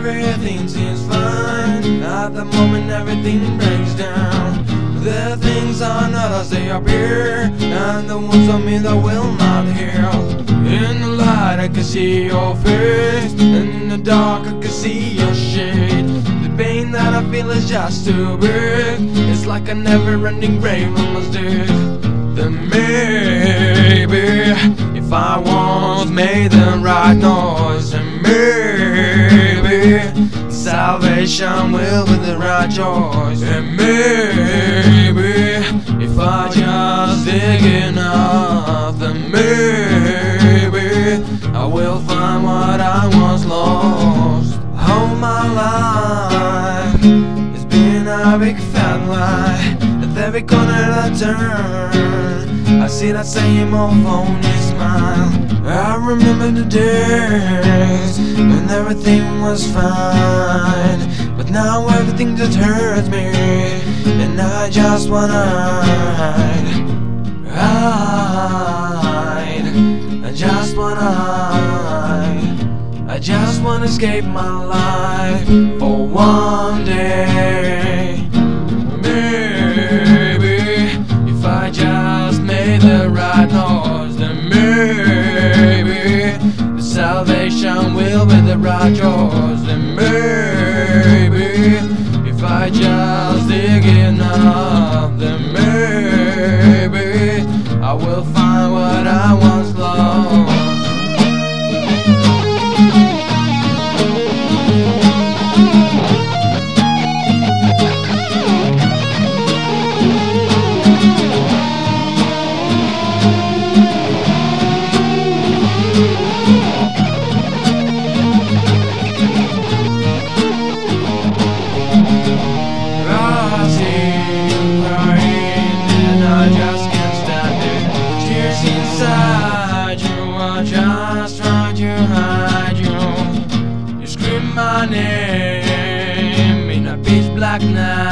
everything seems fine. At the moment everything breaks down. The things are not as they appear, and the ones on me that will not heal. In the light I can see your face, and in the dark I can see your shade. The pain that I feel is just too big. It's like a never-ending grave I must dig. Then maybe if I once made the right noise, then maybe salvation will be the right choice. And maybe if I just dig enough, then maybe I will find what I once lost. All my life it's been a big fat lie. At every corner I turn, I see that same old phony smile. I remember the days when everything was fine, but now everything just hurts me, and I just wanna hide. I just wanna hide. I just wanna escape my life for one day. Maybe if I just made the right noise, then maybe the salvation will be the right choice. Then maybe if I just dig enough, then maybe I will find what I once lost. Inside you, I just try to hide you. You scream my name in a pitch black night.